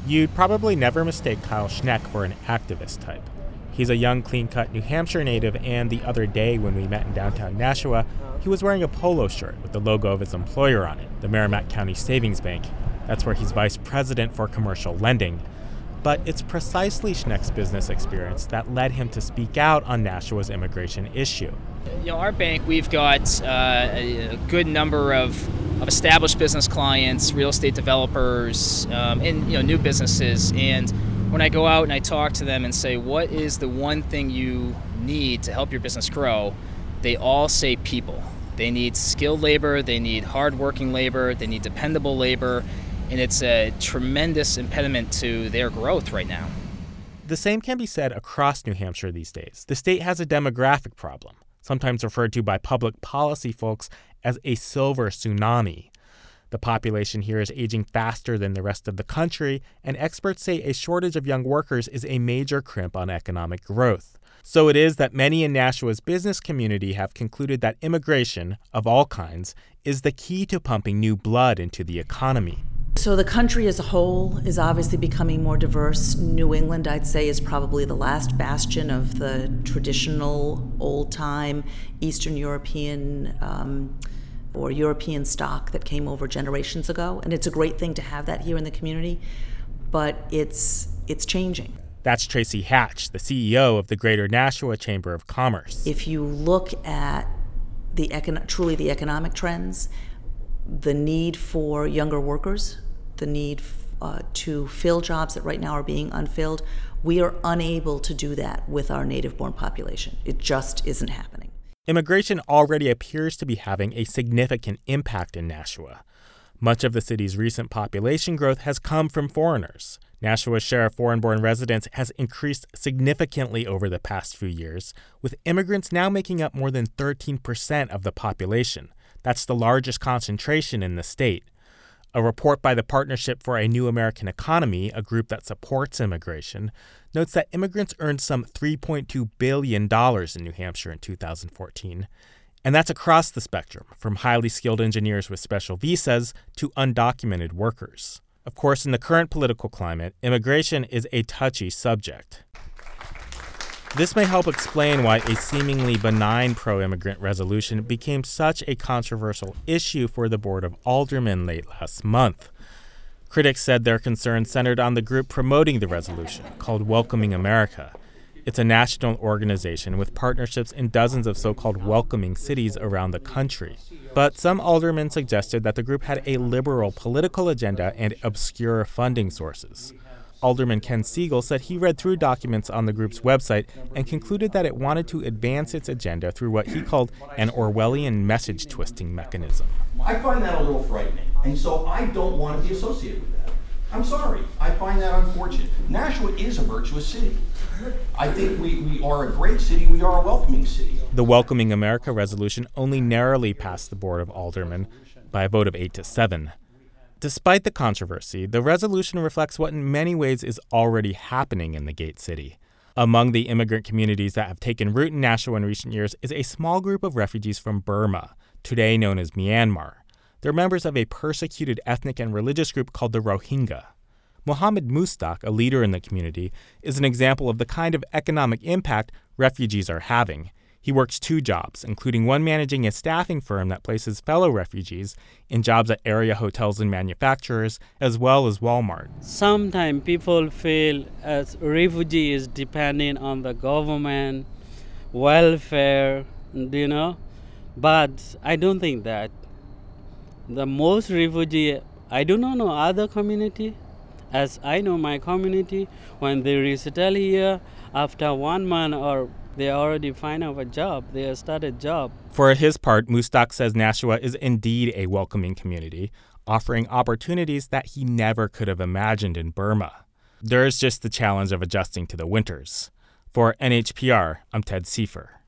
You'd probably never mistake Kyle Schneck for an activist type. He's a young, clean-cut New Hampshire native, and the other day when we met in downtown Nashua, he was wearing a polo shirt with the logo of his employer on it, the Merrimack County Savings Bank. That's where he's vice president for commercial lending. But it's precisely Schneck's business experience that led him to speak out on Nashua's immigration issue. Our bank, we've got a good number of established business clients, real estate developers, and new businesses. And when I go out and I talk to them and say, what is the one thing you need to help your business grow, they all say people. They need skilled labor, they need hardworking labor, they need dependable labor, and it's a tremendous impediment to their growth right now. The same can be said across New Hampshire these days. The state has a demographic problem, sometimes referred to by public policy folks as a silver tsunami. The population here is aging faster than the rest of the country, and experts say a shortage of young workers is a major crimp on economic growth. So it is that many in Nashua's business community have concluded that immigration, of all kinds, is the key to pumping new blood into the economy. So the country as a whole is obviously becoming more diverse. New England, I'd say, is probably the last bastion of the traditional, old-time Eastern European or European stock that came over generations ago. And it's a great thing to have that here in the community, but it's changing. That's Tracy Hatch, the CEO of the Greater Nashua Chamber of Commerce. If you look at truly the economic trends, the need for younger workers, the need to fill jobs that right now are being unfilled, we are unable to do that with our native-born population. It just isn't happening. Immigration already appears to be having a significant impact in Nashua. Much of the city's recent population growth has come from foreigners. Nashua's share of foreign-born residents has increased significantly over the past few years, with immigrants now making up more than 13% of the population. That's the largest concentration in the state. A report by the Partnership for a New American Economy, a group that supports immigration, notes that immigrants earned some $3.2 billion in New Hampshire in 2014. And that's across the spectrum, from highly skilled engineers with special visas to undocumented workers. Of course, in the current political climate, immigration is a touchy subject. This may help explain why a seemingly benign pro-immigrant resolution became such a controversial issue for the Board of Aldermen late last month. Critics said their concerns centered on the group promoting the resolution, called Welcoming America. It's a national organization with partnerships in dozens of so-called welcoming cities around the country. But some aldermen suggested that the group had a liberal political agenda and obscure funding sources. Alderman Ken Siegel said he read through documents on the group's website and concluded that it wanted to advance its agenda through what he called an Orwellian message-twisting mechanism. I find that a little frightening, and so I don't want to be associated with that. I'm sorry. I find that unfortunate. Nashua is a virtuous city. I think we are a great city. We are a welcoming city. The Welcoming America resolution only narrowly passed the Board of Aldermen by a vote of 8-7. Despite the controversy, the resolution reflects what in many ways is already happening in the Gate City. Among the immigrant communities that have taken root in Nashua in recent years is a small group of refugees from Burma, today known as Myanmar. They're members of a persecuted ethnic and religious group called the Rohingya. Mohammed Mustak, a leader in the community, is an example of the kind of economic impact refugees are having. He works 2 jobs, including one managing a staffing firm that places fellow refugees in jobs at area hotels and manufacturers, as well as Walmart. Sometimes people feel as refugees depending on the government, welfare, but I don't think that. The most refugee, I do not know other community. As I know my community, when they resettle here, after 1 month or they already find out a job, they start a job. For his part, Mustak says Nashua is indeed a welcoming community, offering opportunities that he never could have imagined in Burma. There's just the challenge of adjusting to the winters. For NHPR, I'm Ted Seifer.